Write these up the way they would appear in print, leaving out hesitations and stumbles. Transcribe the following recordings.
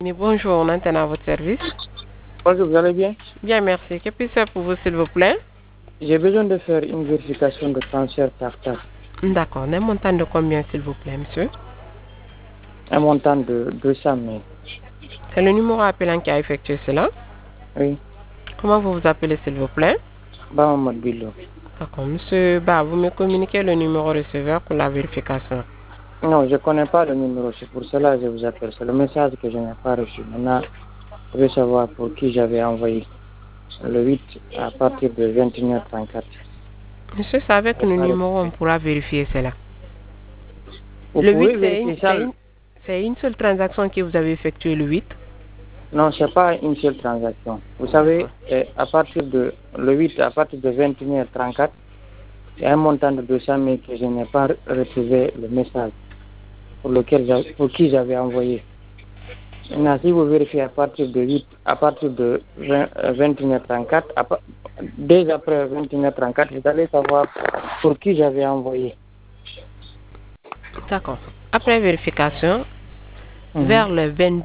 Bonjour, on entend à votre service. Bonjour, vous allez bien? Bien, merci. Que puis-je faire pour vous, s'il vous plaît? J'ai besoin de faire une vérification de transfert TARTAR. D'accord. Un montant de combien, s'il vous plaît, monsieur? Un montant de 200 000. C'est le numéro appelant qui a effectué cela. Oui, Comment vous vous appelez, s'il vous plaît? Bamamad Bilo. D'accord. Monsieur Ba, vous me communiquez le numéro receveur pour la vérification. Non, je ne connais pas le numéro, c'est pour cela que je vous appelle. C'est le message que je n'ai pas reçu. Maintenant, je veux savoir pour qui j'avais envoyé le 8 à partir de 21h34. Monsieur, c'est avec le numéro on pourra vérifier cela. Vous Le 8, pouvez vérifier ça? c'est une seule transaction que vous avez effectuée le 8. Non, ce n'est pas une seule transaction. Vous savez, à partir de le 8, à partir de 21h34, il y a un montant de 200 000 que je n'ai pas retrouvé le message pour qui j'avais envoyé. Maintenant, si vous vérifiez à partir de 8, à partir de 21h34, dès après 21h34, vous allez savoir pour qui j'avais envoyé. D'accord. Après vérification, vers les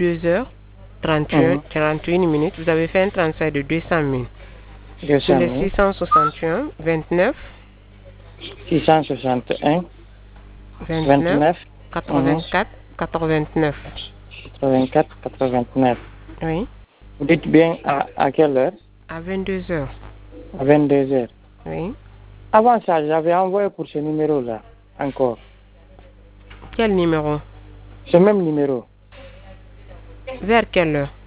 22h31 minutes, vous avez fait un transfert de 200 000. 200 Sur 000. les 661, 29, 661, 29, 29, 84, 89. 84, 89. Oui, Vous dites bien à quelle heure? à 22h. À 22h. Oui. Avant ça, j'avais envoyé pour ce numéro-là, encore. Quel numéro? Ce même numéro. Vers quelle heure?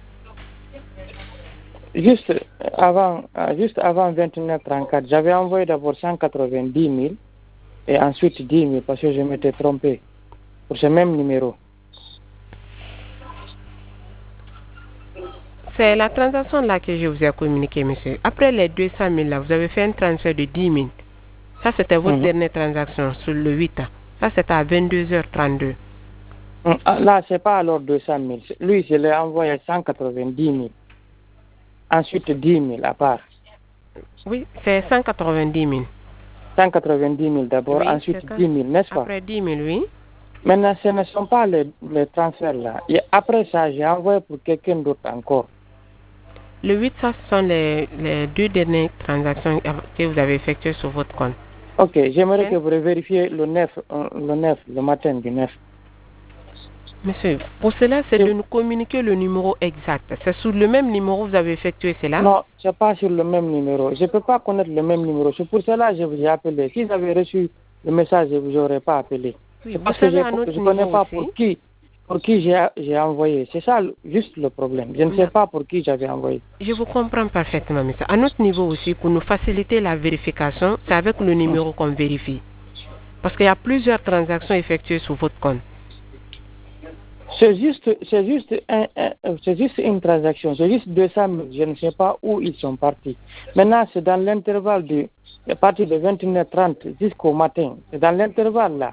Juste avant 21h34, j'avais envoyé d'abord 190 000 et ensuite 10 000 parce que je m'étais trompé pour ce même numéro. C'est la transaction là que je vous ai communiqué, monsieur. Après les 200 000 là, vous avez fait un transfert de 10 000. Ça, c'était votre dernière transaction sur le 8. Ça, c'était à 22h32. Là, ce n'est pas alors 200 000. Lui, je l'ai envoyé 190 000. Ensuite 10 000 à part. Oui, c'est 190 000. 190 000 d'abord, Oui, ensuite 10 000, n'est-ce pas? Après 10 000, oui. Maintenant, ce ne sont pas les transferts là. Et après ça, j'ai envoyé pour quelqu'un d'autre encore. Le 8, ça, ce sont les deux dernières transactions que vous avez effectuées sur votre compte. Ok, j'aimerais que vous vérifiez le 9, le matin du 9. Monsieur, pour cela, c'est de nous communiquer le numéro exact. C'est sur le même numéro que vous avez effectué cela? Non, ce n'est pas sur le même numéro. Je ne peux pas connaître le même numéro. C'est pour cela que je vous ai appelé. Si j'avais reçu le message, je ne vous aurais pas appelé. Oui, c'est parce que je ne connais pas pour qui j'ai envoyé. C'est ça juste le problème. Je ne sais pas pour qui j'avais envoyé. Je vous comprends parfaitement, monsieur. À notre niveau aussi, pour nous faciliter la vérification, c'est avec le numéro qu'on vérifie. Parce qu'il y a plusieurs transactions effectuées sur votre compte. C'est juste une transaction. C'est juste 200 000. Je ne sais pas où ils sont partis. Maintenant, c'est dans l'intervalle à partir de 21h30 jusqu'au matin. C'est dans l'intervalle là.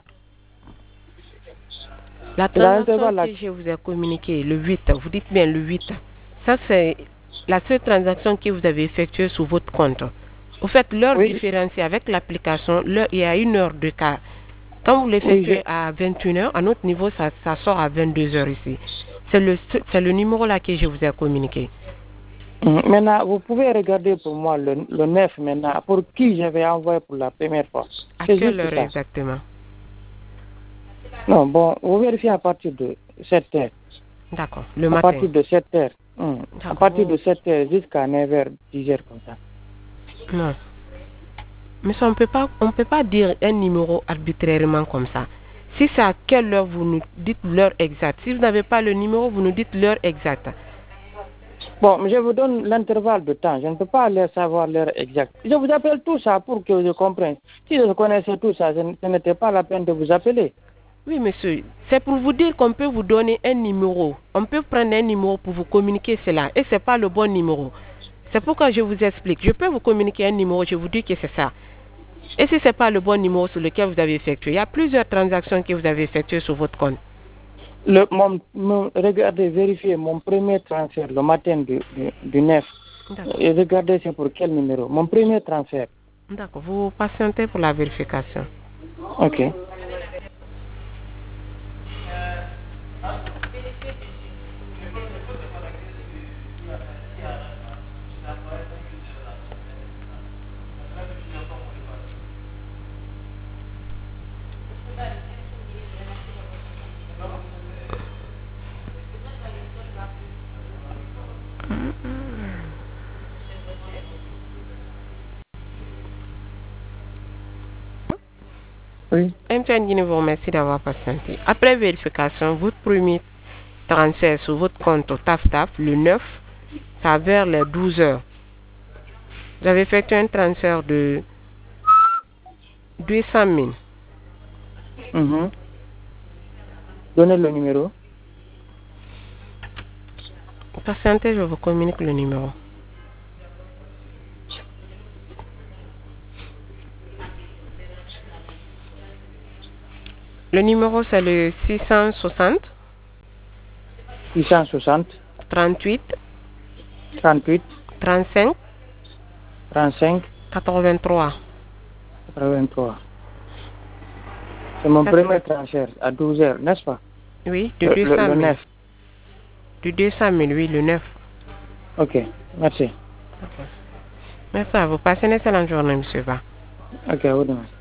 La transaction que je vous ai communiquée, le 8, vous dites bien le 8. Ça, c'est la seule transaction que vous avez effectuée sur votre compte. Au fait, l'heure différenciée avec l'application, il y a une heure de quart. Quand vous l'effectuez à 21h, à notre niveau, ça sort à 22h ici. C'est le numéro là que je vous ai communiqué. Maintenant, vous pouvez regarder pour moi le 9 maintenant, pour qui j'avais envoyé pour la première fois. À quelle heure exactement? Non, bon, vous vérifiez à partir de 7h. D'accord, le matin. À partir de 7h. À partir de 7h jusqu'à 9h, 10h comme ça. Non. Mais ça, on peut pas dire un numéro arbitrairement comme ça. Si c'est à quelle heure, vous nous dites l'heure exacte. Si vous n'avez pas le numéro, vous nous dites l'heure exacte. Bon, je vous donne l'intervalle de temps. Je ne peux pas savoir l'heure exacte. Je vous appelle tout ça pour que je comprenne. Si je connaissais tout ça, ce n'était pas la peine de vous appeler. Oui, monsieur. C'est pour vous dire qu'on peut vous donner un numéro. On peut prendre un numéro pour vous communiquer cela. Et ce n'est pas le bon numéro. C'est pourquoi je vous explique. Je peux vous communiquer un numéro, je vous dis que c'est ça. Et si ce n'est pas le bon numéro sur lequel vous avez effectué, il y a plusieurs transactions que vous avez effectuées sur votre compte. Regardez, vérifiez mon premier transfert le matin du 9. Et regardez c'est pour quel numéro. Mon premier transfert. D'accord, vous patientez pour la vérification. Ok. Oui. MTN Guinée vous remercie d'avoir patienté. Après vérification, votre premier transfert sur votre compte au TAF-TAF, le 9, ça vers les 12 heures. Vous avez effectué un transfert de 200 000. Donnez le numéro. Patientez, je vous communique le numéro. Le numéro, c'est le 660 660 38 38 35 35 83. 83. C'est mon Ça, premier transfert à 12 heures, n'est-ce pas? Oui, de 200 000. Le 9. De 200 000, oui, le 9. Ok, merci. Merci à vous. Passez une excellente journée, monsieur Ba. Ok, à vous demain.